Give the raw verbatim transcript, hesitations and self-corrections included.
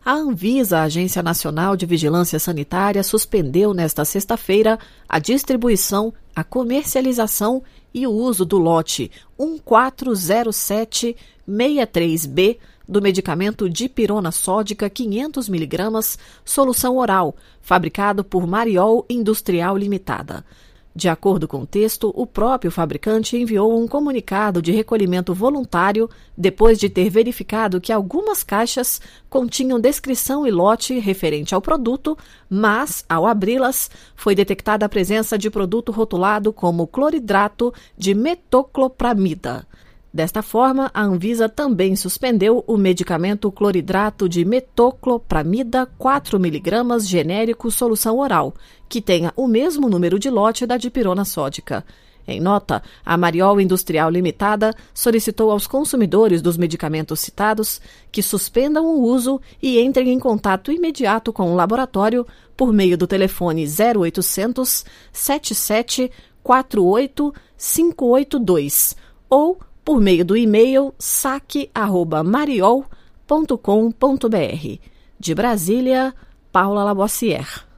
A Anvisa, a Agência Nacional de Vigilância Sanitária, suspendeu nesta sexta-feira a distribuição, a comercialização e o uso do lote um quatro zero sete seis três B do medicamento dipirona sódica quinhentos miligramas, solução oral, fabricado por Mariol Industrial Limitada. De acordo com o texto, o próprio fabricante enviou um comunicado de recolhimento voluntário depois de ter verificado que algumas caixas continham descrição e lote referente ao produto, mas, ao abri-las, foi detectada a presença de produto rotulado como cloridrato de metoclopramida. Desta forma, a Anvisa também suspendeu o medicamento cloridrato de metoclopramida quatro miligramas genérico solução oral, que tenha o mesmo número de lote da dipirona sódica. Em nota, a Mariol Industrial Limitada solicitou aos consumidores dos medicamentos citados que suspendam o uso e entrem em contato imediato com o laboratório por meio do telefone zero oitocentos, sete sete quatro oito, cinco oito dois ou por meio do e-mail saque arroba mariol ponto com ponto br. De Brasília, Paula Labossière.